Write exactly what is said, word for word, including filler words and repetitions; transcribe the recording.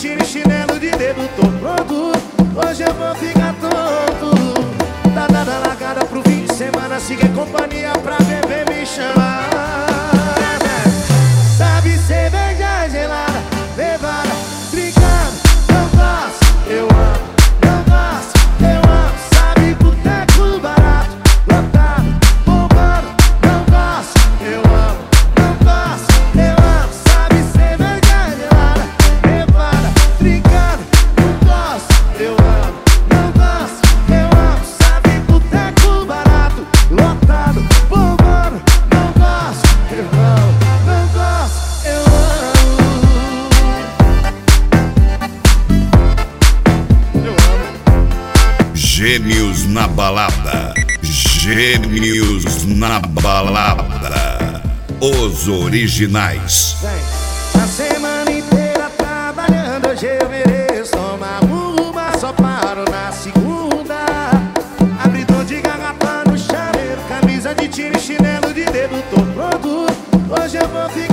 time, chinelo de dedo, tô pronto. Hoje eu vou ficar tonto. Tá dada a largada pro fim de semana, siga companhia pra beber, me chamar. Sabe cerveja gelada, levada, brincando, não gosto, eu amo, não gosto, eu amo. Sabe boteco barato, lotado, bombando, não gosto, eu amo, não gosto, eu amo. Sabe cerveja gelada, levada, brincando, não gosto, eu amo, não gosto, eu amo. Sabe boteco barato, lotado, bombando, não gosto, eu amo, não gosto, eu amo. Gêmeos na balada, Gêmeos na balada, os originais. A semana inteira trabalhando, hoje eu mereço tomar uma, só paro na segunda. Abridor de garrafa no chaveiro, camisa de time, chinelo de dedo, tô pronto. Hoje eu vou ficar